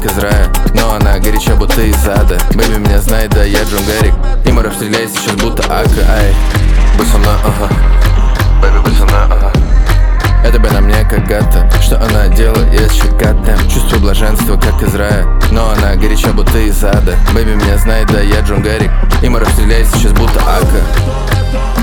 из рая, но она горяча, будто из ада. Бэйби меня знает, да я Джон Гаррик, и Моров стреляет сейчас, будто Ака. Ай, будь со мной, ага. Бэйби, будь со мной, ага. Это бы на мне как гата, что она делает щекотным. Чувствую блаженство, как из рая, но она горяча, будто из ада. Бэйби меня знает, да я Джон Гаррик, и Моров стреляет сейчас, будто Ака.